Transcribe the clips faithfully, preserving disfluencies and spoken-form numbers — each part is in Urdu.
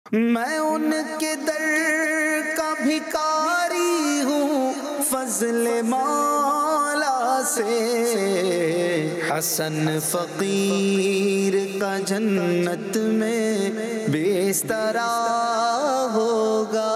میں ان کے در کا بھکاری ہوں فضل مولا سے، حسن فقیر کا جنت میں بستر ہوگا۔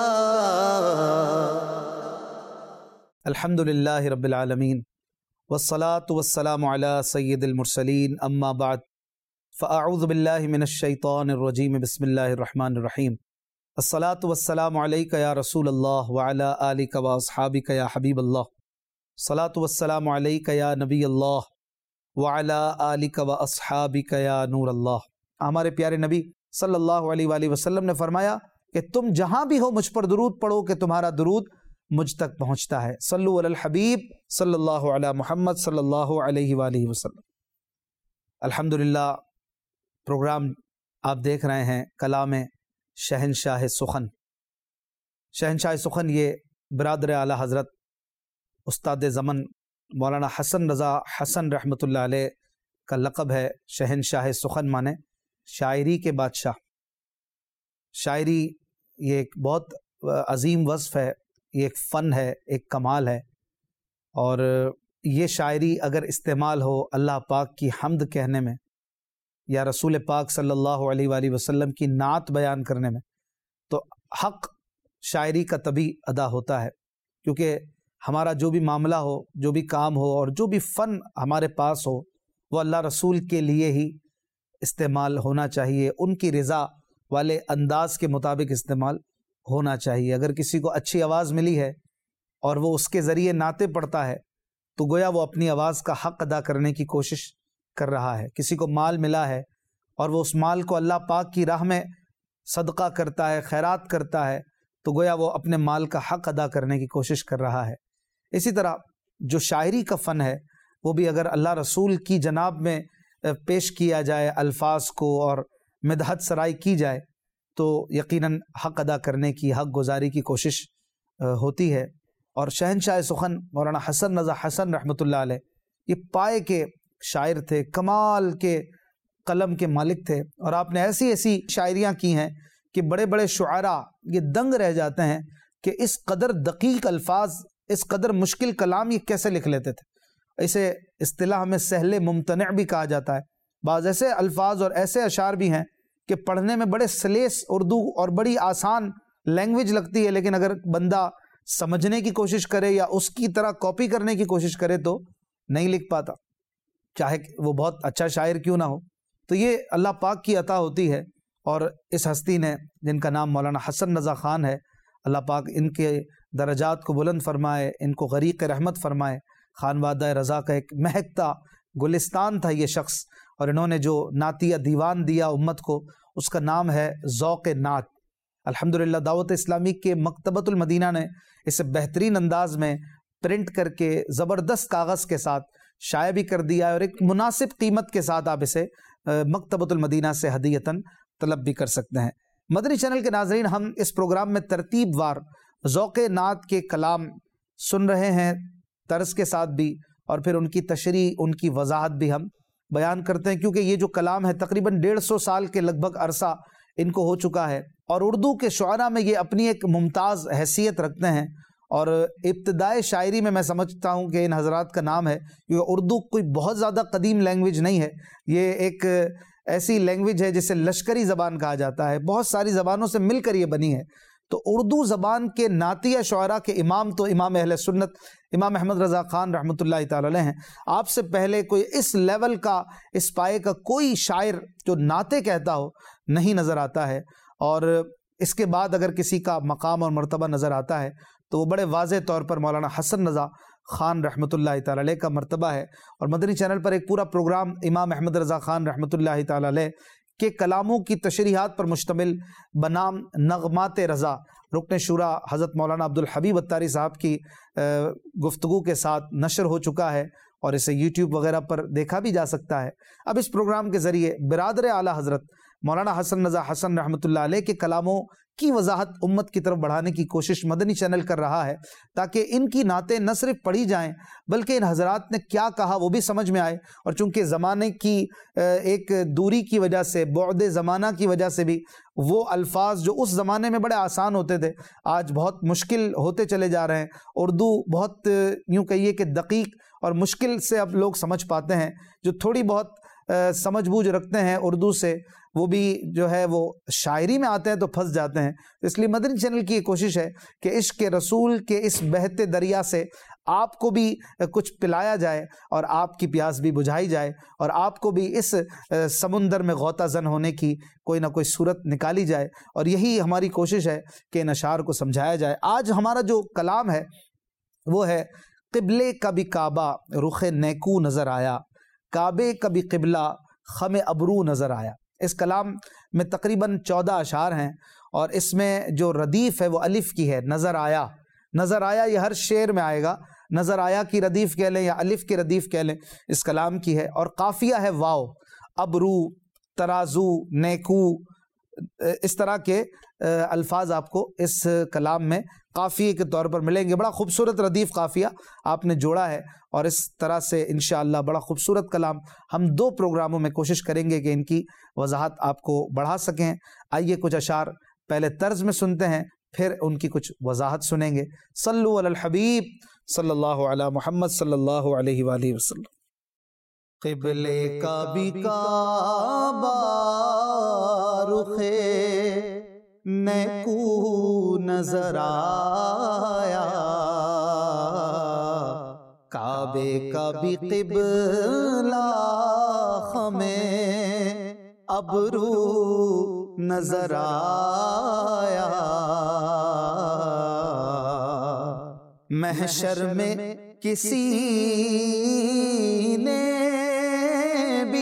الحمدللہ رب العالمین والصلاة والسلام علی سید المرسلین، اما بعد فاعوذ باللہ من الشیطان الرجیم، بسم اللہ الرحمن الرحیم۔ الصلاة والسلام علیک یا رسول اللہ وعلی آلک واصحابک یا حبیب اللہ، الصلاة والسلام علیک یا نبی اللہ وعلی آلک واصحابک یا نور اللہ۔ ہمارے پیارے نبی صلی اللہ علیہ وآلہ وسلم نے فرمایا کہ تم جہاں بھی ہو مجھ پر درود پڑھو کہ تمہارا درود مجھ تک پہنچتا ہے۔ صلو علی الحبیب صلی اللہ علی محمد صلی اللہ علیہ وآلہ وسلم۔ الحمدللہ پروگرام آپ دیکھ رہے ہیں کلام شہنشاہ سخن۔ شہنشاہ سخن یہ برادر اعلیٰ حضرت استاد زمن مولانا حسن رضا حسن رحمۃ اللہ علیہ کا لقب ہے۔ شہنشاہ سخن مانے شاعری کے بادشاہ۔ شاعری یہ ایک بہت عظیم وصف ہے، یہ ایک فن ہے، ایک کمال ہے، اور یہ شاعری اگر استعمال ہو اللہ پاک کی حمد کہنے میں یا رسول پاک صلی اللہ علیہ وآلہ وسلم کی نعت بیان کرنے میں تو حق شاعری کا طبی ادا ہوتا ہے، کیونکہ ہمارا جو بھی معاملہ ہو، جو بھی کام ہو اور جو بھی فن ہمارے پاس ہو وہ اللہ رسول کے لیے ہی استعمال ہونا چاہیے، ان کی رضا والے انداز کے مطابق استعمال ہونا چاہیے۔ اگر کسی کو اچھی آواز ملی ہے اور وہ اس کے ذریعے نعتیں پڑھتا ہے تو گویا وہ اپنی آواز کا حق ادا کرنے کی کوشش کر رہا ہے۔ کسی کو مال ملا ہے اور وہ اس مال کو اللہ پاک کی راہ میں صدقہ کرتا ہے، خیرات کرتا ہے، تو گویا وہ اپنے مال کا حق ادا کرنے کی کوشش کر رہا ہے۔ اسی طرح جو شاعری کا فن ہے وہ بھی اگر اللہ رسول کی جناب میں پیش کیا جائے الفاظ کو اور مدحت سرائی کی جائے تو یقیناً حق ادا کرنے کی، حق گزاری کی کوشش ہوتی ہے۔ اور شہنشاہ سخن مولانا حسن رضا حسن رحمۃ اللہ علیہ یہ پائے کے شاعر تھے، کمال کے قلم کے مالک تھے، اور آپ نے ایسی ایسی شاعریاں کی ہیں کہ بڑے بڑے شعراء یہ دنگ رہ جاتے ہیں کہ اس قدر دقیق الفاظ، اس قدر مشکل کلام یہ کیسے لکھ لیتے تھے۔ اسے اصطلاح میں سہل ممتنع بھی کہا جاتا ہے۔ بعض ایسے الفاظ اور ایسے اشعار بھی ہیں کہ پڑھنے میں بڑے سلیس اردو اور بڑی آسان لینگویج لگتی ہے، لیکن اگر بندہ سمجھنے کی کوشش کرے یا اس کی طرح کاپی کرنے کی کوشش کرے تو نہیں لکھ پاتا، چاہے وہ بہت اچھا شاعر کیوں نہ ہو۔ تو یہ اللہ پاک کی عطا ہوتی ہے، اور اس ہستی نے جن کا نام مولانا حسن رضا خان ہے، اللہ پاک ان کے درجات کو بلند فرمائے، ان کو غریق رحمت فرمائے۔ خانوادہ رضا کا ایک مہکتا گلستان تھا یہ شخص، اور انہوں نے جو نعتیہ دیوان دیا امت کو اس کا نام ہے ذوق نعت۔ الحمدللہ دعوت اسلامی کے مکتبۃ المدینہ نے اسے بہترین انداز میں پرنٹ کر کے زبردست کاغذ کے ساتھ شائع بھی کر دیا ہے، اور ایک مناسب قیمت کے ساتھ آپ اسے مکتبۃ المدینہ سے ہدیتاً طلب بھی کر سکتے ہیں۔ مدنی چینل کے ناظرین، ہم اس پروگرام میں ترتیب وار ذوق نعت کے کلام سن رہے ہیں، طرز کے ساتھ بھی، اور پھر ان کی تشریح، ان کی وضاحت بھی ہم بیان کرتے ہیں، کیونکہ یہ جو کلام ہے تقریباً ڈیڑھ سو سال کے لگ بھگ عرصہ ان کو ہو چکا ہے، اور اردو کے شعراء میں یہ اپنی ایک ممتاز حیثیت رکھتے ہیں۔ اور ابتدائے شاعری میں میں سمجھتا ہوں کہ ان حضرات کا نام ہے، کیونکہ اردو کوئی بہت زیادہ قدیم لینگویج نہیں ہے، یہ ایک ایسی لینگویج ہے جسے لشکری زبان کہا جاتا ہے، بہت ساری زبانوں سے مل کر یہ بنی ہے۔ تو اردو زبان کے نعتیہ شعراء کے امام تو امام اہل سنت امام احمد رضا خان رحمۃ اللہ تعالی علیہ ہیں۔ آپ سے پہلے کوئی اس لیول کا، اس پائے کا کوئی شاعر جو نعتیں کہتا ہو نہیں نظر آتا ہے، اور اس کے بعد اگر کسی کا مقام اور مرتبہ نظر آتا ہے تو وہ بڑے واضح طور پر مولانا حسن رضا خان رحمۃ اللہ تعالی علیہ کا مرتبہ ہے۔ اور مدنی چینل پر ایک پورا پروگرام امام احمد رضا خان رحمۃ اللہ تعالی علیہ کے کلاموں کی تشریحات پر مشتمل بنام نغمات رضا رکن شورا حضرت مولانا عبدالحبیب اتاری صاحب کی گفتگو کے ساتھ نشر ہو چکا ہے، اور اسے یوٹیوب وغیرہ پر دیکھا بھی جا سکتا ہے۔ اب اس پروگرام کے ذریعے برادر اعلیٰ حضرت مولانا حسن رضا حسن رحمۃ اللہ علیہ کے کلاموں کی وضاحت امت کی طرف بڑھانے کی کوشش مدنی چینل کر رہا ہے، تاکہ ان کی نعتیں نہ صرف پڑھی جائیں بلکہ ان حضرات نے کیا کہا وہ بھی سمجھ میں آئے۔ اور چونکہ زمانے کی ایک دوری کی وجہ سے، بعد زمانہ کی وجہ سے بھی وہ الفاظ جو اس زمانے میں بڑے آسان ہوتے تھے آج بہت مشکل ہوتے چلے جا رہے ہیں۔ اردو بہت یوں کہیے کہ دقیق اور مشکل سے اب لوگ سمجھ پاتے ہیں، جو تھوڑی بہت سمجھ بوجھ رکھتے ہیں اردو سے وہ بھی جو ہے وہ شاعری میں آتے ہیں تو پھنس جاتے ہیں۔ اس لیے مدنی چینل کی یہ کوشش ہے کہ عشق رسول کے اس بہتے دریا سے آپ کو بھی کچھ پلایا جائے اور آپ کی پیاس بھی بجھائی جائے، اور آپ کو بھی اس سمندر میں غوطہ زن ہونے کی کوئی نہ کوئی صورت نکالی جائے، اور یہی ہماری کوشش ہے کہ ان اشعار کو سمجھایا جائے۔ آج ہمارا جو کلام ہے وہ ہے قبلے کا بھی کعبہ رخ نیکو نظر آیا، کعبے کا بھی قبلہ خم ابرو نظر آیا۔ اس کلام میں تقریباً چودہ اشعار ہیں، اور اس میں جو ردیف ہے وہ الف کی ہے، نظر آیا۔ نظر آیا یہ ہر شعر میں آئے گا، نظر آیا کی ردیف کہہ لیں یا الف کی ردیف کہہ لیں، اس کلام کی ہے۔ اور قافیہ ہے واو، ابرو، ترازو، نیکو، اس طرح کے الفاظ آپ کو اس کلام میں قافیے کے طور پر ملیں گے۔ بڑا خوبصورت ردیف قافیہ آپ نے جوڑا ہے، اور اس طرح سے انشاءاللہ بڑا خوبصورت کلام ہم دو پروگراموں میں کوشش کریں گے کہ ان کی وضاحت آپ کو بڑھا سکیں۔ آئیے کچھ اشعار پہلے طرز میں سنتے ہیں، پھر ان کی کچھ وضاحت سنیں گے۔ صلو علی الحبیب صلی اللہ علی محمد صلی اللہ علیہ وآلہ وسلم۔ قبلے کا بھی کعبہ رخے نیکو نظر آیا، کعبے کا بھی قبلہ ہمیں ابرو نظر آیا، محشر میں کسی نے بھی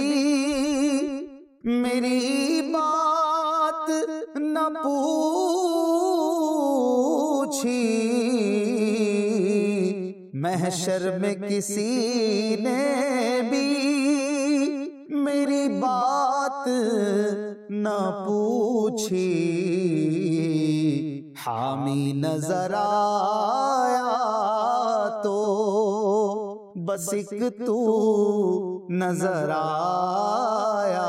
میری بات نہ پوچھی، محشر میں کسی نے بھی میری بات نہ پوچھی، حامی نظر آیا تو بس ایک تو نظر آیا،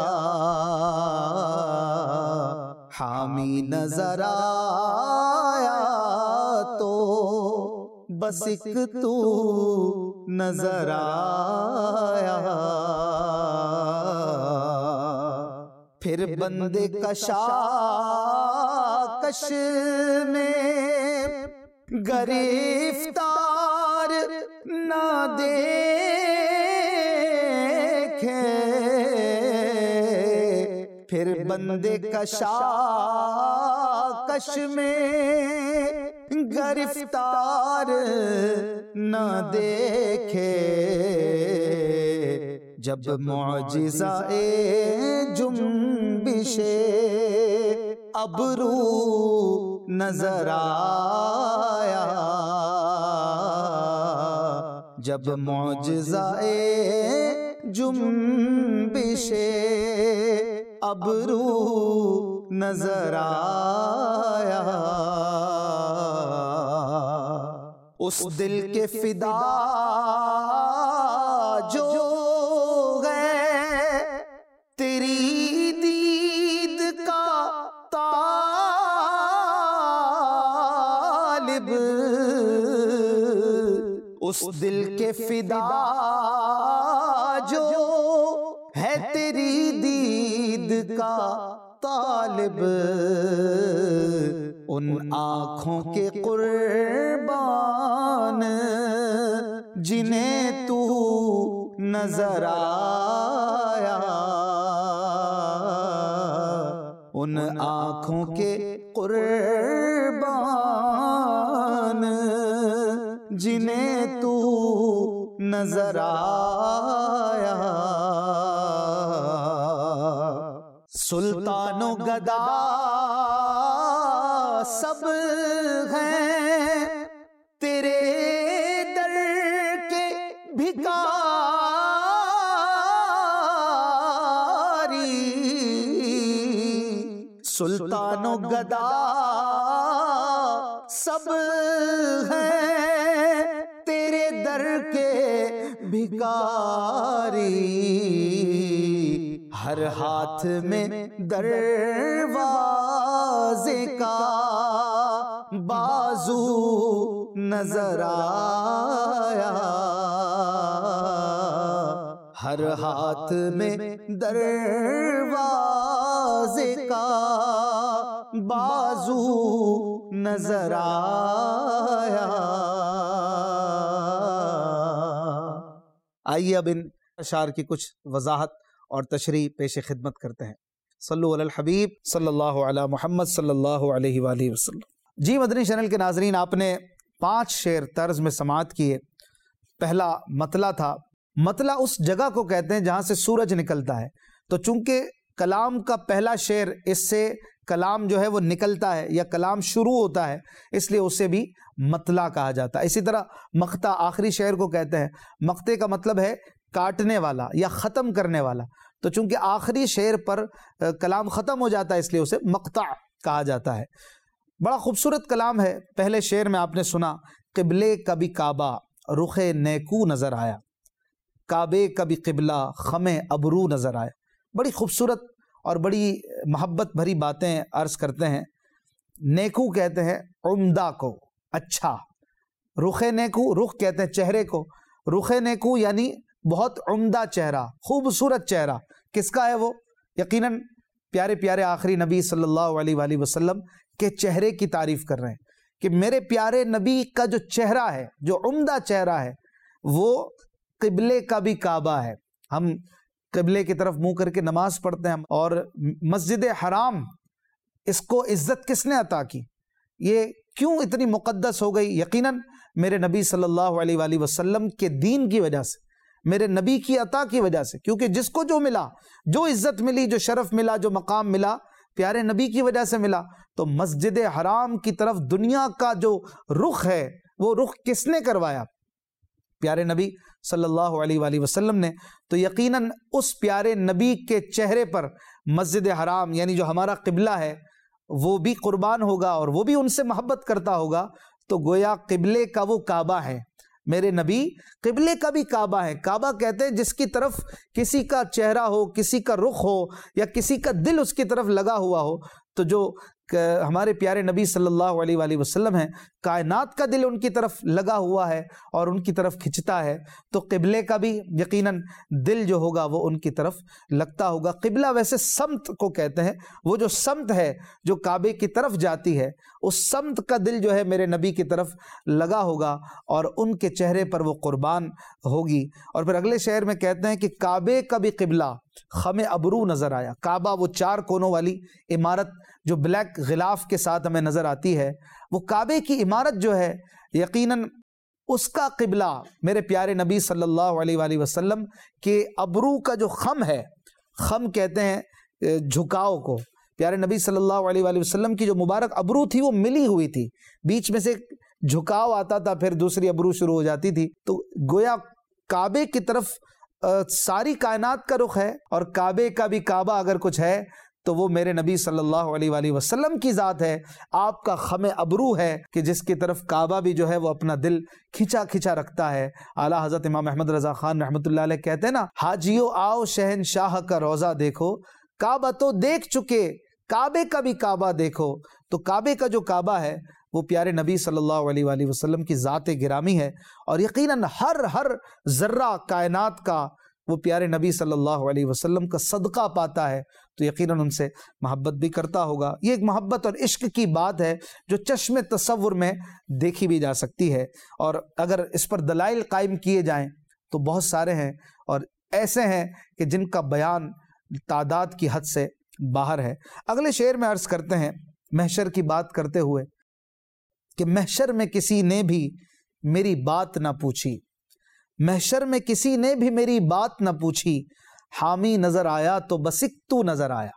حامی نظر آیا تو بس ایک تو نظر آیا، پھر بندے کشاکش میں گرفتار نہ دیکھے، پھر بندے کشاکش میں گرفتار نہ دیکھے، جب معجزہ جنبش ابرو نظر آیا، جب معجزہ جنبش ابرو نظر آیا، اس دل کے فدا جو گئے تیری دید کا طالب، اس دل کے فدا جو ہے تیری دید کا طالب، ان آنکھوں کے قربان جنہیں تو نظر آیا، ان آنکھوں کے قربان جنہیں تو نظر آیا، سلطان و گدا سب ہیں تیرے در کے بھکاری، سلطان و گدا سب ہیں تیرے در کے بھکاری، ہر ہاتھ میں دروازے کا بازو نظر آیا، ہر ہاتھ میں دروازے کا بازو نظر آیا۔ آئیے اب ان اشعار کی کچھ وضاحت اور تشریح پیش خدمت کرتے ہیں۔ صلو علی الحبیب صلی اللہ علی محمد صلی اللہ علیہ وآلہ وسلم۔ جی مدنی چینل کے ناظرین، آپ نے پانچ شعر طرز میں سماعت کیے۔ پہلا مطلع تھا۔ مطلع اس جگہ کو کہتے ہیں جہاں سے سورج نکلتا ہے، تو چونکہ کلام کا پہلا شعر اس سے کلام جو ہے وہ نکلتا ہے یا کلام شروع ہوتا ہے، اس لیے اسے بھی مطلع کہا جاتا ہے۔ اسی طرح مقطع آخری شعر کو کہتے ہیں۔ مقطع کا مطلب ہے کاٹنے والا یا ختم کرنے والا، تو چونکہ آخری شعر پر کلام ختم ہو جاتا ہے اس لیے اسے مقطع کہا جاتا ہے۔ بڑا خوبصورت کلام ہے۔ پہلے شعر میں آپ نے سنا، قبلے کبھی کعبہ رخ نیکو نظر آیا، کعبے کبھی قبلہ خم ابرو نظر آیا۔ بڑی خوبصورت اور بڑی محبت بھری باتیں عرض کرتے ہیں۔ نیکو کہتے ہیں عمدہ کو، اچھا۔ رخ نیکو، رخ کہتے ہیں چہرے کو، رخ نیکو یعنی بہت عمدہ چہرہ، خوبصورت چہرہ۔ کس کا ہے وہ؟ یقیناً پیارے پیارے آخری نبی صلی اللہ علیہ وآلہ وسلم کے چہرے کی تعریف کر رہے ہیں کہ میرے پیارے نبی کا جو چہرہ ہے، جو عمدہ چہرہ ہے، وہ قبلے کا بھی کعبہ ہے۔ ہم قبلے کی طرف منہ کر کے نماز پڑھتے ہیں، اور مسجد حرام اس کو عزت کس نے عطا کی؟ یہ کیوں اتنی مقدس ہو گئی؟ یقیناً میرے نبی صلی اللہ علیہ وآلہ وسلم کے دین کی وجہ سے، میرے نبی کی عطا کی وجہ سے، کیونکہ جس کو جو ملا، جو عزت ملی، جو شرف ملا، جو مقام ملا، پیارے نبی کی وجہ سے ملا۔ تو مسجد حرام کی طرف دنیا کا جو رخ ہے، وہ رخ کس نے کروایا؟ پیارے نبی صلی اللہ علیہ وآلہ وسلم نے۔ تو یقیناً اس پیارے نبی کے چہرے پر مسجد حرام یعنی جو ہمارا قبلہ ہے وہ بھی قربان ہوگا، اور وہ بھی ان سے محبت کرتا ہوگا۔ تو گویا قبلے کا وہ کعبہ ہے، میرے نبی قبلے کا بھی کعبہ ہے۔ کعبہ کہتے ہیں جس کی طرف کسی کا چہرہ ہو، کسی کا رخ ہو، یا کسی کا دل اس کی طرف لگا ہوا ہو۔ تو جو ہمارے پیارے نبی صلی اللہ علیہ وآلہ وسلم ہیں، کائنات کا دل ان کی طرف لگا ہوا ہے اور ان کی طرف کھنچتا ہے، تو قبلے کا بھی یقیناً دل جو ہوگا وہ ان کی طرف لگتا ہوگا۔ قبلہ ویسے سمت کو کہتے ہیں، وہ جو سمت ہے جو کعبے کی طرف جاتی ہے، اس سمت کا دل جو ہے میرے نبی کی طرف لگا ہوگا، اور ان کے چہرے پر وہ قربان ہوگی۔ اور پھر اگلے شعر میں کہتے ہیں کہ کعبے کا بھی قبلہ خم ابرو نظر آیا۔ کعبہ وہ چار کونوں والی عمارت جو بلیک غلاف کے ساتھ ہمیں نظر آتی ہے، وہ کعبے کی عمارت جو ہے یقیناً اس کا قبلہ میرے پیارے نبی صلی اللہ علیہ وآلہ وسلم کے ابرو کا جو خم ہے، خم کہتے ہیں جھکاؤ کو۔ پیارے نبی صلی اللہ علیہ وآلہ وسلم کی جو مبارک ابرو تھی وہ ملی ہوئی تھی، بیچ میں سے جھکاؤ آتا تھا، پھر دوسری ابرو شروع ہو جاتی تھی۔ تو گویا کعبے کی طرف ساری کائنات کا رخ ہے، اور کعبے کا بھی کعبہ اگر کچھ ہے تو وہ میرے نبی صلی اللہ علیہ وآلہ وسلم کی ذات ہے۔ آپ کا خم ابرو ہے کہ جس کی طرف کعبہ بھی جو ہے وہ اپنا دل کھچا کھچا رکھتا ہے۔ اعلیٰ حضرت امام احمد رضا خان رحمۃ اللہ علیہ کہتے ہیں نا، حاجیو آؤ شہنشاہ کا روضہ دیکھو، کعبہ تو دیکھ چکے کعبے کا بھی کعبہ دیکھو۔ تو کعبے کا جو کعبہ ہے وہ پیارے نبی صلی اللہ علیہ وآلہ وسلم کی ذات گرامی ہے، اور یقیناً ہر ہر ذرہ کائنات کا وہ پیارے نبی صلی اللہ علیہ وسلم کا صدقہ پاتا ہے، تو یقیناً ان سے محبت بھی کرتا ہوگا۔ یہ ایک محبت اور عشق کی بات ہے جو چشم تصور میں دیکھی بھی جا سکتی ہے، اور اگر اس پر دلائل قائم کیے جائیں تو بہت سارے ہیں، اور ایسے ہیں کہ جن کا بیان تعداد کی حد سے باہر ہے۔ اگلے شعر میں عرض کرتے ہیں محشر کی بات کرتے ہوئے کہ محشر میں کسی نے بھی میری بات نہ پوچھی، محشر میں کسی نے بھی میری بات نہ پوچھی، حامی نظر آیا تو بس ایک تو نظر آیا۔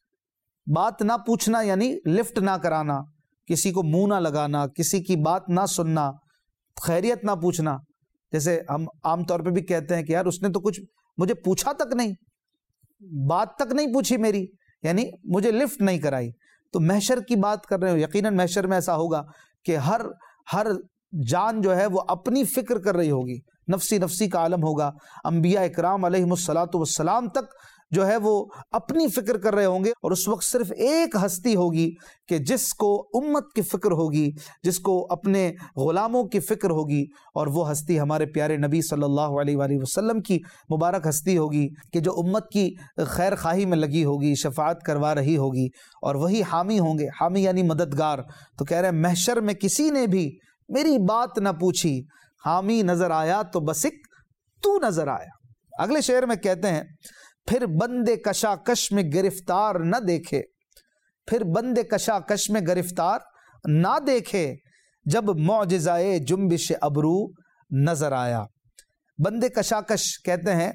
بات نہ پوچھنا یعنی لفٹ نہ کرانا، کسی کو منہ نہ لگانا، کسی کی بات نہ سننا، خیریت نہ پوچھنا۔ جیسے ہم عام طور پہ بھی کہتے ہیں کہ یار اس نے تو کچھ مجھے پوچھا تک نہیں، بات تک نہیں پوچھی میری، یعنی مجھے لفٹ نہیں کرائی۔ تو محشر کی بات کر رہے ہو، یقیناً محشر میں ایسا ہوگا کہ ہر ہر جان جو ہے وہ اپنی فکر کر رہی ہوگی، نفسی نفسی کا عالم ہوگا. انبیاء اکرام علیہم الصلاۃ والسلام تک جو ہے وہ اپنی فکر کر رہے ہوں گے، اور اس وقت صرف ایک ہستی ہوگی کہ جس کو امت کی فکر ہوگی، جس کو اپنے غلاموں کی فکر ہوگی، اور وہ ہستی ہمارے پیارے نبی صلی اللہ علیہ وآلہ وسلم کی مبارک ہستی ہوگی کہ جو امت کی خیر خواہی میں لگی ہوگی، شفاعت کروا رہی ہوگی، اور وہی حامی ہوں گے. حامی یعنی مددگار. تو کہہ رہے ہیں محشر میں کسی نے بھی میری بات نہ پوچھی، حامی نظر آیا تو بس ایک تو نظر آیا. اگلے شعر میں کہتے ہیں پھر بندے کشاکش میں گرفتار نہ دیکھے، پھر بندے کشاکش میں گرفتار نہ دیکھے، جب معجزائے جنبش ابرو نظر آیا. بندے کشاکش کہتے ہیں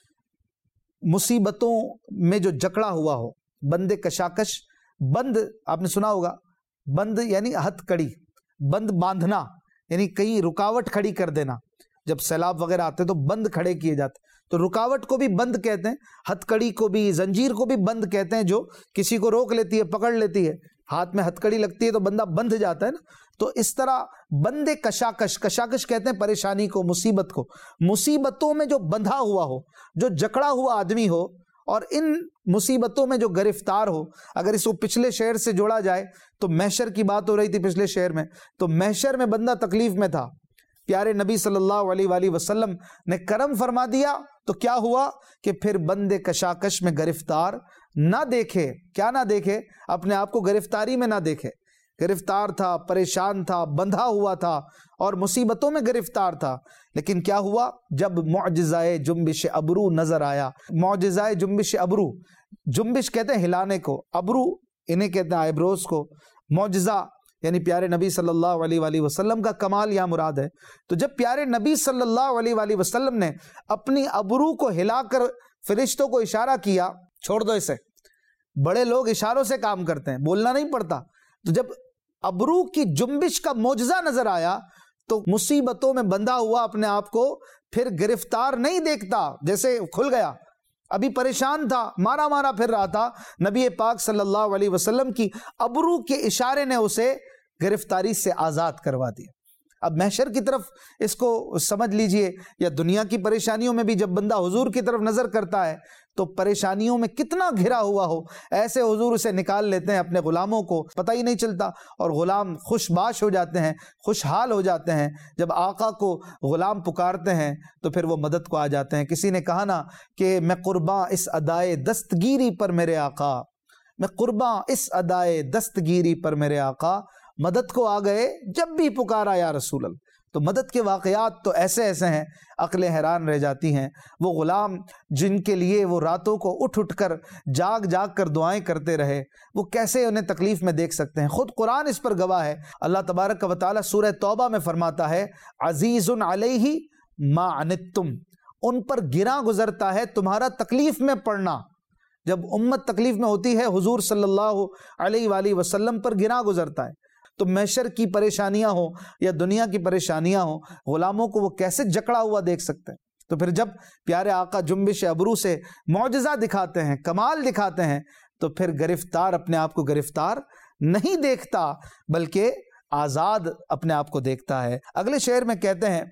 مصیبتوں میں جو جکڑا ہوا ہو. بندے کشاکش، بند آپ نے سنا ہوگا، بند یعنی ہتھ کڑی، بند باندھنا یعنی کہیں رکاوٹ کھڑی کر دینا. جب سیلاب وغیرہ آتے تو بند کھڑے کیے جاتے، تو رکاوٹ کو بھی بند کہتے ہیں، ہتھ کڑی کو بھی، زنجیر کو بھی بند کہتے ہیں، جو کسی کو روک لیتی ہے، پکڑ لیتی ہے. ہاتھ میں ہتھ کڑی لگتی ہے تو بندہ بندھ جاتا ہے نا. تو اس طرح بندے کشاکش، کشاکش کہتے ہیں پریشانی کو، مصیبت کو. مصیبتوں میں جو بندھا ہوا ہو، جو جکڑا ہوا آدمی ہو، اور ان مصیبتوں میں جو گرفتار ہو. اگر اس کو پچھلے شعر سے جوڑا جائے تو محشر کی بات ہو رہی تھی پچھلے شعر میں، تو محشر میں بندہ تکلیف میں تھا، پیارے نبی صلی اللہ علیہ وآلہ وسلم نے کرم فرما دیا تو کیا ہوا کہ پھر بندے کشاکش میں گرفتار نہ دیکھے. کیا نہ دیکھے؟ اپنے آپ کو گرفتاری میں نہ دیکھے. گرفتار تھا، پریشان تھا، بندھا ہوا تھا اور مصیبتوں میں گرفتار تھا. لیکن کیا ہوا؟ جب معجزائے جنبش ابرو نظر آیا. معجزائے جنبش ابرو، جنبش کہتے ہیں ہلانے کو، ابرو انہیں کہتے ہیں آئیبروز کو. معجزہ یعنی پیارے نبی صلی اللہ علیہ وآلہ وسلم کا کمال یہاں مراد ہے. تو جب پیارے نبی صلی اللہ علیہ وآلہ وسلم نے اپنی ابرو کو ہلا کر فرشتوں کو اشارہ کیا، چھوڑ دو اسے، بڑے لوگ اشاروں سے کام کرتے ہیں، بولنا نہیں پڑتا. تو جب ابرو کی جنبش کا معجزہ نظر آیا تو مصیبتوں میں بندھا ہوا اپنے آپ کو پھر گرفتار نہیں دیکھتا، جیسے کھل گیا. ابھی پریشان تھا، مارا مارا پھر رہا تھا، نبی پاک صلی اللہ علیہ وسلم کی ابرو کے اشارے نے اسے گرفتاری سے آزاد کروا دیا. اب محشر کی طرف اس کو سمجھ لیجئے، یا دنیا کی پریشانیوں میں بھی جب بندہ حضور کی طرف نظر کرتا ہے تو پریشانیوں میں کتنا گھرا ہوا ہو، ایسے حضور اسے نکال لیتے ہیں اپنے غلاموں کو، پتہ ہی نہیں چلتا، اور غلام خوش باش ہو جاتے ہیں، خوشحال ہو جاتے ہیں. جب آقا کو غلام پکارتے ہیں تو پھر وہ مدد کو آ جاتے ہیں. کسی نے کہا نا کہ میں قرباں اس ادائے دستگیری پر میرے آقا، میں قرباں اس ادائے دستگیری پر میرے آقا، مدد کو آ گئے جب بھی پکارا یا رسول اللہ. تو مدد کے واقعات تو ایسے ایسے ہیں، عقلیں حیران رہ جاتی ہیں. وہ غلام جن کے لیے وہ راتوں کو اٹھ اٹھ کر جاگ جاگ کر دعائیں کرتے رہے، وہ کیسے انہیں تکلیف میں دیکھ سکتے ہیں؟ خود قرآن اس پر گواہ ہے. اللہ تبارک و تعالیٰ سورہ توبہ میں فرماتا ہے عزیز علیہ ما عنتم، ان پر گراں گزرتا ہے تمہارا تکلیف میں پڑنا. جب امت تکلیف میں ہوتی ہے حضور صلی اللہ علیہ وآلہ وسلم پر گراں گزرتا ہے. تو محشر کی پریشانیاں ہوں یا دنیا کی پریشانیاں ہوں، غلاموں کو وہ کیسے جکڑا ہوا دیکھ سکتے ہیں؟ تو پھر جب پیارے آقا جنبش ابرو سے معجزہ دکھاتے ہیں، کمال دکھاتے ہیں، تو پھر گرفتار اپنے آپ کو گرفتار نہیں دیکھتا بلکہ آزاد اپنے آپ کو دیکھتا ہے. اگلے شعر میں کہتے ہیں،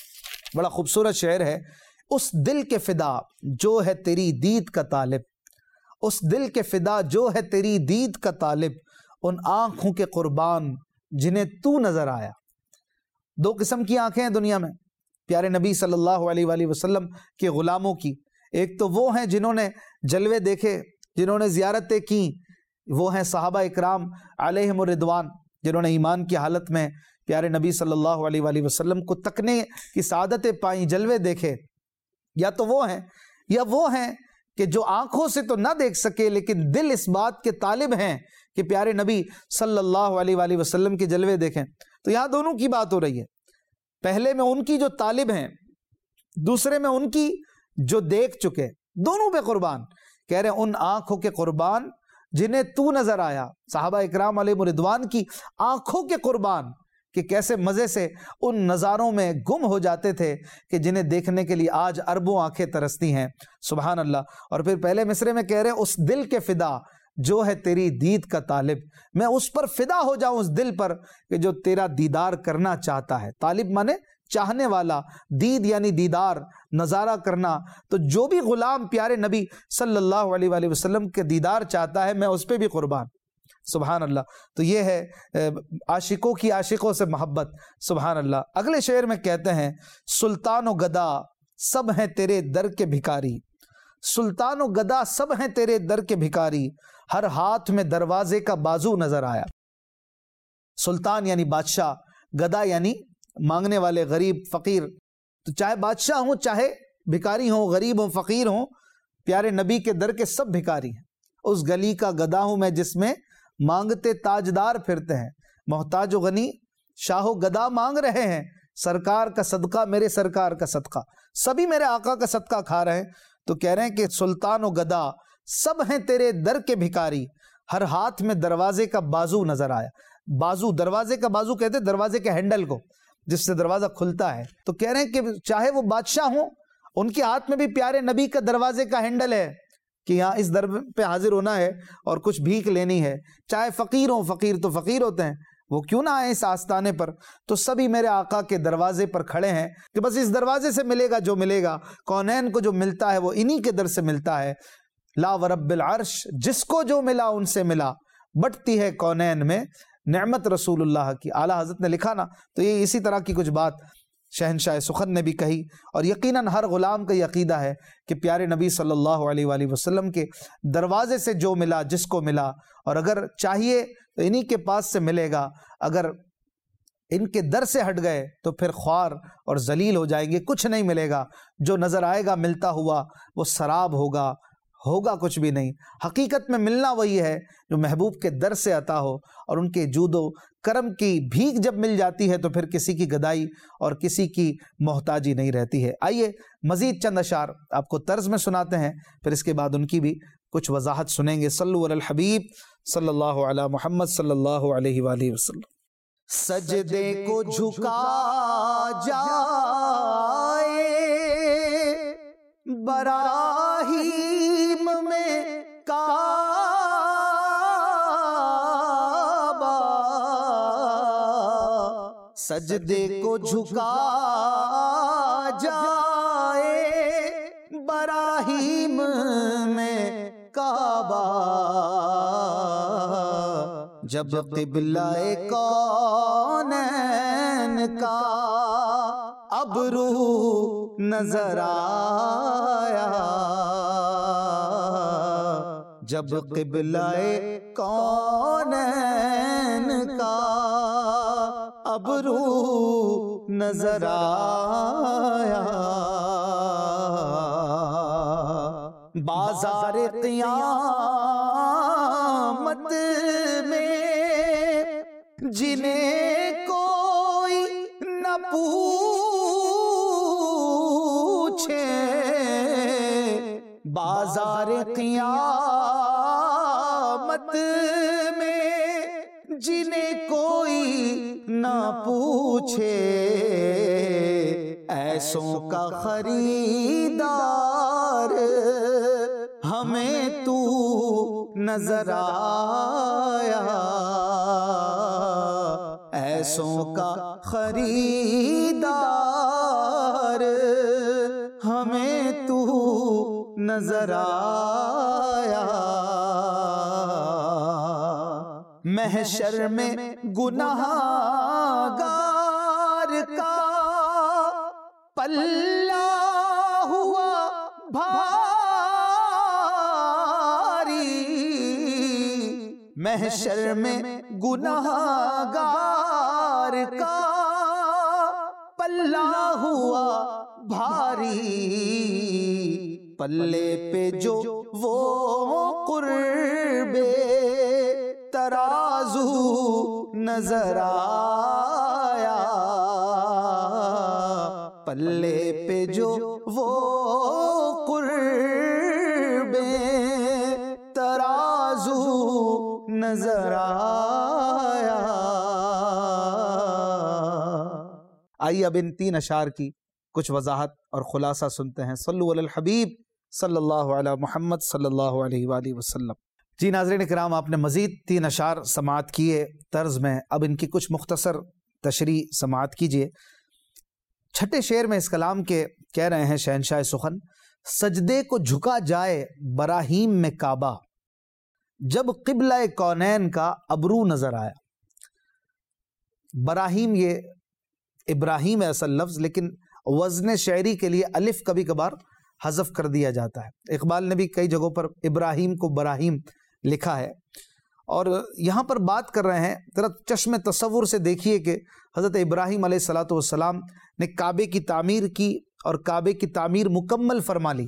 بڑا خوبصورت شعر ہے، اس دل کے فدا جو ہے تیری دید کا طالب، اس دل کے فدا جو ہے تیری دید کا طالب، ان آنکھوں کے قربان جنہیں تو نظر آیا. دو قسم کی آنکھیں ہیں دنیا میں پیارے نبی صلی اللہ علیہ وآلہ وسلم کے غلاموں کی. ایک تو وہ ہیں جنہوں نے جلوے دیکھے، جنہوں نے زیارتیں کی، وہ ہیں صحابہ اکرام علیہم الرضوان، جنہوں نے ایمان کی حالت میں پیارے نبی صلی اللہ علیہ وآلہ وسلم کو تکنے کی سعادتیں پائیں، جلوے دیکھے. یا تو وہ ہیں یا وہ ہیں کہ جو آنکھوں سے تو نہ دیکھ سکے لیکن دل اس بات کے طالب ہیں کہ پیارے نبی صلی اللہ علیہ وآلہ وسلم کے جلوے دیکھیں. تو یہاں دونوں کی بات ہو رہی ہے. پہلے میں ان کی جو طالب ہیں، دوسرے میں ان کی جو دیکھ چکے، دونوں پہ قربان. کہہ رہے ہیں ان آنکھوں کے قربان جنہیں تو نظر آیا. صحابہ اکرام علیہ رضوان کی آنکھوں کے قربان کہ کیسے مزے سے ان نظاروں میں گم ہو جاتے تھے کہ جنہیں دیکھنے کے لیے آج اربوں آنکھیں ترستی ہیں. سبحان اللہ. اور پھر پہلے مصرے میں کہہ رہے ہیں اس دل کے فدا جو ہے تیری دید کا طالب، میں اس پر فدا ہو جاؤں، اس دل پر کہ جو تیرا دیدار کرنا چاہتا ہے۔ طالب مانے چاہنے والا، دید یعنی دیدار، نظارہ کرنا۔ تو جو بھی غلام پیارے نبی صلی اللہ علیہ وآلہ وسلم کے دیدار چاہتا ہے، میں اس پہ بھی قربان۔ سبحان اللہ۔ تو یہ ہے عاشقوں کی عاشقوں سے محبت۔ سبحان اللہ۔ اگلے شعر میں کہتے ہیں سلطان و گدا سب ہیں تیرے در کے بھکاری، سلطان و گدا سب ہیں تیرے در کے بھکاری، ہر ہاتھ میں دروازے کا بازو نظر آیا۔ سلطان یعنی بادشاہ، گدا یعنی مانگنے والے، غریب، فقیر۔ تو چاہے بادشاہ ہوں، چاہے بھکاری ہوں، غریب ہوں، فقیر ہوں، پیارے نبی کے در کے سب بھکاری ہیں۔ اس گلی کا گدا ہوں میں جس میں مانگتے تاجدار پھرتے ہیں، محتاج و غنی شاہ و گدا مانگ رہے ہیں، سرکار کا صدقہ میرے سرکار کا صدقہ، سبھی میرے آقا کا صدقہ کھا رہے ہیں۔ تو کہہ رہے ہیں کہ سلطان و گدا سب ہیں تیرے در کے بھکاری، ہر ہاتھ میں دروازے کا بازو نظر آیا۔ بازو، دروازے کا بازو کہتے ہیں دروازے کے ہینڈل کو، جس سے دروازہ کھلتا ہے۔ تو کہہ رہے ہیں کہ چاہے وہ بادشاہ ہوں، ان کے ہاتھ میں بھی پیارے نبی کا دروازے کا ہینڈل ہے کہ یہاں اس در پہ حاضر ہونا ہے اور کچھ بھیک لینی ہے۔ چاہے فقیر ہوں، فقیر تو فقیر ہوتے ہیں، وہ کیوں نہ آئے اس آستانے پر، تو سبھی میرے آقا کے دروازے پر کھڑے ہیں کہ بس اس دروازے سے ملے گا جو ملے گا۔ کونین کو جو ملتا ہے وہ انہی کے در سے ملتا ہے۔ لا ورب العرش، جس کو جو ملا ان سے ملا، بٹتی ہے کونین میں نعمت رسول اللہ کی۔ اعلیٰ حضرت نے لکھا نا، تو یہ اسی طرح کی کچھ بات شہنشاہ سخن نے بھی کہی، اور یقیناً ہر غلام کا یہ عقیدہ ہے کہ پیارے نبی صلی اللہ علیہ وآلہ وسلم کے دروازے سے جو ملا، جس کو ملا، اور اگر چاہیے تو انہی کے پاس سے ملے گا، اگر ان کے در سے ہٹ گئے تو پھر خوار اور ذلیل ہو جائیں گے، کچھ نہیں ملے گا۔ جو نظر آئے گا ملتا ہوا وہ سراب ہوگا، ہوگا کچھ بھی نہیں۔ حقیقت میں ملنا وہی ہے جو محبوب کے در سے عطا ہو، اور ان کے جود و کرم کی بھیک جب مل جاتی ہے تو پھر کسی کی گدائی اور کسی کی محتاجی نہیں رہتی ہے۔ آئیے مزید چند اشعار آپ کو طرز میں سناتے ہیں، پھر اس کے بعد ان کی بھی کچھ وضاحت سنیں گے۔ صلو علی الحبیب صلی اللہ علی محمد صلی اللہ علیہ وآلہ وسلم۔ سجدے کو جھکا جائے براہیم میں کعبہ، سجدے کو جھکا جائے براہیم میں کعبہ، جب قبلہ کونین کا ابرو نظر آیا، جب قبلہ کونین کا ابرو نظر آیا، بازار قیامت میں جنہیں کوئی نہ پوچھے، بازار قیامت میں جنہیں کوئی نہ پوچھے، ایسوں کا خریدار ہمیں تو نظر آیا، ایسوں کا خریدار ہمیں تو نظر آیا، محشر میں گناہگار کا پلہ ہوا بھاری، محشر میں گناہگار کا پلہ ہوا بھاری، پلے پہ جو وہ قرب ترازو نظر آیا، پلے پہ جو وہ قرب ترازو نظر آیا۔ آئیے اب ان تین اشعار کی کچھ وضاحت اور خلاصہ سنتے ہیں۔ صلو علی الحبیب صلی اللہ علی محمد صلی اللہ علیہ وآلہ وسلم۔ جی ناظرین کرام، آپ نے مزید تین اشعار سماعت کیے طرز میں، اب ان کی کچھ مختصر تشریح سماعت کیجیے۔ چھٹے شعر میں اس کلام کے کہہ رہے ہیں شہنشاہ سخن، سجدے کو جھکا جائے براہیم میں کعبہ، جب قبلہ کونین کا ابرو نظر آیا۔ براہیم یہ ابراہیم ہے اصل لفظ، لیکن وزن شعری کے لیے الف کبھی کبھار حذف کر دیا جاتا ہے۔ اقبال نے بھی کئی جگہوں پر ابراہیم کو براہیم لکھا ہے، اور یہاں پر بات کر رہے ہیں، ذرا چشم تصور سے دیکھیے کہ حضرت ابراہیم علیہ الصلوۃ والسلام نے کعبے کی تعمیر کی اور کعبے کی تعمیر مکمل فرما لی۔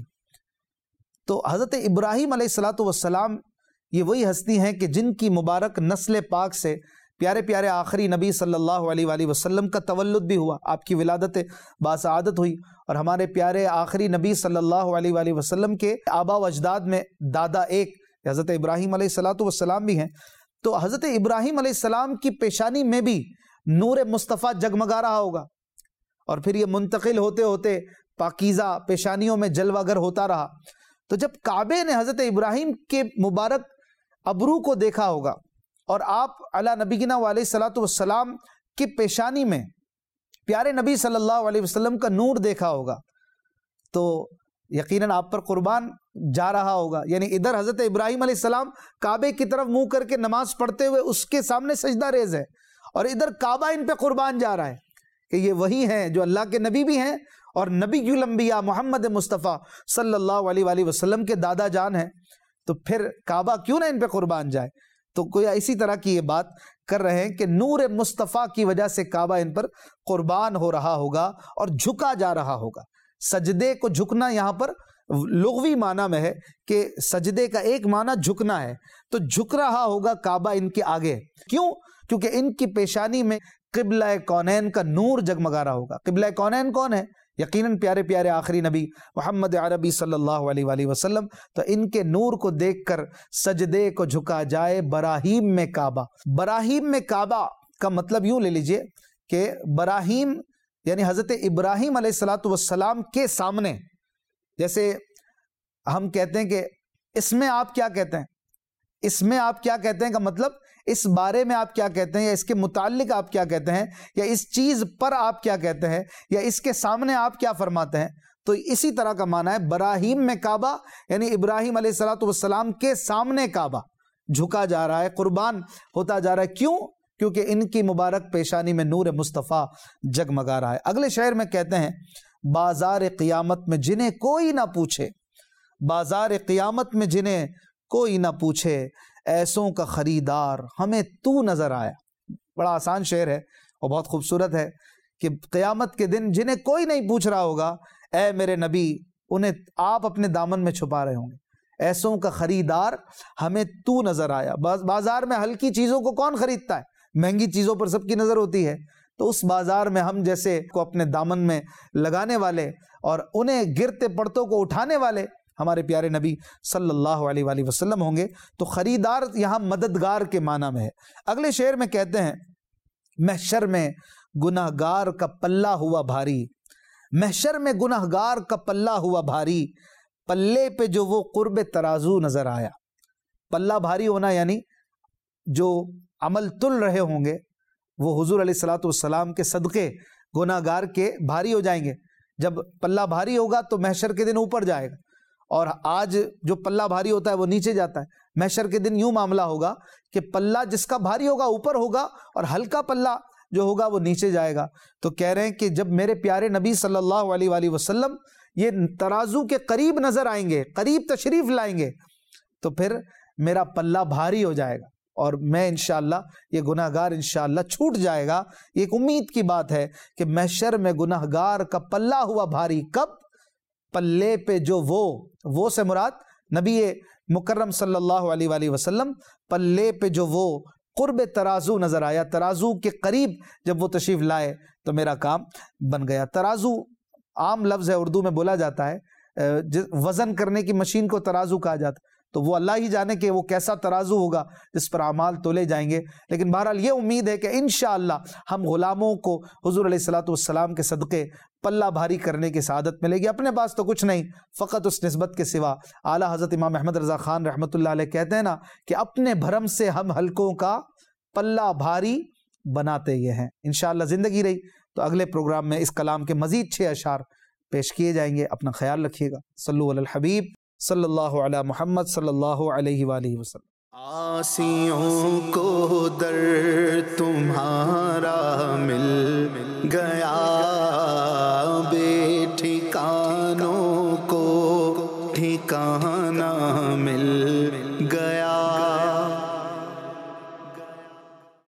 تو حضرت ابراہیم علیہ الصلوۃ والسلام یہ وہی ہستی ہیں کہ جن کی مبارک نسل پاک سے پیارے پیارے آخری نبی صلی اللہ علیہ وآلہ وسلم کا تولد بھی ہوا، آپ کی ولادت باسعادت ہوئی، اور ہمارے پیارے آخری نبی صلی اللہ علیہ وآلہ وسلم کے آبا و اجداد میں دادا ایک حضرت ابراہیم علیہ الصلوۃ والسلام بھی ہیں۔ تو حضرت ابراہیم علیہ السلام کی پیشانی میں بھی نور مصطفیٰ جگمگا رہا ہوگا، اور پھر یہ منتقل ہوتے ہوتے پاکیزہ پیشانیوں میں جلوہ گر ہوتا رہا۔ تو جب کعبے نے حضرت ابراہیم کے مبارک ابرو کو دیکھا ہوگا اور آپ علی نبینا علیہ الصلوۃ والسلام کی پیشانی میں پیارے نبی صلی اللہ علیہ وسلم کا نور دیکھا ہوگا، تو یقیناً آپ پر قربان جا رہا ہوگا۔ یعنی ادھر حضرت ابراہیم علیہ السلام کعبے کی طرف منہ کر کے نماز پڑھتے ہوئے اس کے سامنے سجدہ ریز ہے، اور ادھر کعبہ ان پہ قربان جا رہا ہے کہ یہ وہی ہیں جو اللہ کے نبی بھی ہیں اور نبی الانبیاء محمد مصطفیٰ صلی اللہ علیہ وآلہ وسلم کے دادا جان ہیں۔ تو پھر کعبہ کیوں نہ ان پہ قربان جائے؟ تو کوئی اسی طرح کی یہ بات کر رہے ہیں کہ نور مصطفیٰ کی وجہ سے کعبہ ان پر قربان ہو رہا ہوگا اور جھکا جا رہا ہوگا۔ سجدے کو جھکنا یہاں پر لغوی معنی میں ہے کہ سجدے کا ایک معنی جھکنا ہے، تو جھک رہا ہوگا کعبہ ان کے آگے۔ کیوں؟ کیونکہ ان کی پیشانی میں قبلہ کونین کا نور جگمگا رہا ہوگا۔ قبلہ کونین کون ہے؟ یقیناً پیارے پیارے آخری نبی محمد عربی صلی اللہ علیہ وآلہ وسلم۔ تو ان کے نور کو دیکھ کر سجدے کو جھکا جائے براہیم میں کعبہ۔ براہیم میں کعبہ کا مطلب یوں لے لیجئے کہ براہیم یعنی حضرت ابراہیم علیہ الصلوۃ والسلام کے سامنے، جیسے ہم کہتے ہیں کہ اس میں آپ کیا کہتے ہیں، اس میں آپ کیا کہتے ہیں کا مطلب اس بارے میں آپ کیا کہتے ہیں، یا اس کے متعلق آپ کیا کہتے ہیں، یا اس چیز پر آپ کیا کہتے ہیں، یا اس کے سامنے آپ کیا فرماتے ہیں۔ تو اسی طرح کا معنی ہے براہیم میں کعبہ، یعنی ابراہیم علیہ الصلوۃ والسلام کے سامنے کعبہ جھکا جا رہا ہے، قربان ہوتا جا رہا ہے۔ کیوں؟ کیونکہ ان کی مبارک پیشانی میں نور مصطفیٰ جگمگا رہا ہے۔ اگلے شعر میں کہتے ہیں، بازار قیامت میں جنہیں کوئی نہ پوچھے، بازار قیامت میں جنہیں کوئی نہ پوچھے، ایسوں کا خریدار ہمیں تو نظر آیا۔ بڑا آسان شعر ہے اور بہت خوبصورت ہے کہ قیامت کے دن جنہیں کوئی نہیں پوچھ رہا ہوگا، اے میرے نبی، انہیں آپ اپنے دامن میں چھپا رہے ہوں گے۔ ایسوں کا خریدار ہمیں تو نظر آیا۔ بازار میں ہلکی چیزوں کو کون خریدتا ہے؟ مہنگی چیزوں پر سب کی نظر ہوتی ہے، تو اس بازار میں ہم جیسے کو اپنے دامن میں لگانے والے اور انہیں گرتے پڑتوں کو اٹھانے والے ہمارے پیارے نبی صلی اللہ علیہ وآلہ وسلم ہوں گے۔ تو خریدار یہاں مددگار کے معنی میں ہے۔ اگلے شعر میں کہتے ہیں، محشر میں گناہگار کا پلہ ہوا بھاری، محشر میں گناہگار کا پلہ ہوا بھاری، پلے پہ جو وہ قرب ترازو نظر آیا۔ پلہ بھاری ہونا یعنی جو عمل تل رہے ہوں گے وہ حضور علیہ الصلوۃ والسلام کے صدقے گناہگار کے بھاری ہو جائیں گے۔ جب پلہ بھاری ہوگا تو محشر کے دن اوپر جائے گا، اور آج جو پلہ بھاری ہوتا ہے وہ نیچے جاتا ہے۔ محشر کے دن یوں معاملہ ہوگا کہ پلہ جس کا بھاری ہوگا اوپر ہوگا، اور ہلکا پلہ جو ہوگا وہ نیچے جائے گا۔ تو کہہ رہے ہیں کہ جب میرے پیارے نبی صلی اللہ علیہ وآلہ وسلم یہ ترازو کے قریب نظر آئیں گے، قریب تشریف لائیں گے، تو پھر میرا پلہ بھاری ہو جائے گا، اور میں انشاءاللہ یہ گناہگار انشاءاللہ چھوٹ جائے گا۔ یہ ایک امید کی بات ہے کہ محشر میں گناہگار کا پلہ ہوا بھاری، کب؟ پلے پہ جو وہ وہ سے مراد نبی مکرم صلی اللہ علیہ وآلہ وسلم، پلے پہ جو وہ قرب ترازو نظر آیا، ترازو کے قریب جب وہ تشریف لائے تو میرا کام بن گیا۔ ترازو عام لفظ ہے، اردو میں بولا جاتا ہے، وزن کرنے کی مشین کو ترازو کہا جاتا ہے۔ تو وہ اللہ ہی جانے کہ وہ کیسا ترازو ہوگا جس پر اعمال تولے جائیں گے. لیکن بہرحال یہ امید ہے کہ انشاءاللہ ہم غلاموں کو حضور علیہ الصلوۃ والسلام کے صدقے پلہ بھاری کرنے کی سعادت ملے گی. اپنے پاس تو کچھ نہیں فقط اس نسبت کے سوا. اعلیٰ حضرت امام احمد رضا خان رحمۃ اللہ علیہ کہتے ہیں نا کہ اپنے بھرم سے ہم حلقوں کا پلہ بھاری بناتے یہ ہیں. انشاءاللہ زندگی رہی تو اگلے پروگرام میں اس کلام کے مزید چھ اشعار پیش کیے جائیں گے. اپنا خیال رکھیے گا. صلو علی الحبیب صلی اللہ علی محمد صلی اللہ علیہ وآلہ وسلم. آسیوں کو در تمہارا مل گیا، بے ٹھکانوں کو ٹھکانہ مل